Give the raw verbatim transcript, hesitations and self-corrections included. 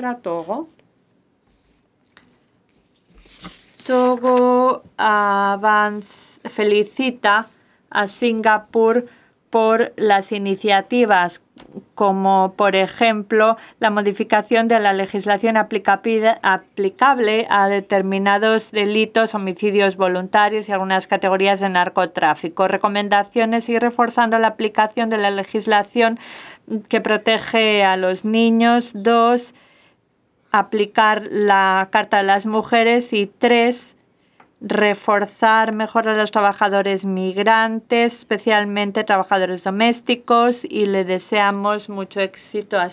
para Togo. Togo avanz- felicita a Singapur por las iniciativas como, por ejemplo, la modificación de la legislación aplicable a determinados delitos, homicidios voluntarios y algunas categorías de narcotráfico. Recomendaciones y reforzando la aplicación de la legislación que protege a los niños. Dos, aplicar la Carta de las Mujeres. Y tres, reforzar mejor a los trabajadores migrantes, especialmente trabajadores domésticos, y le deseamos mucho éxito a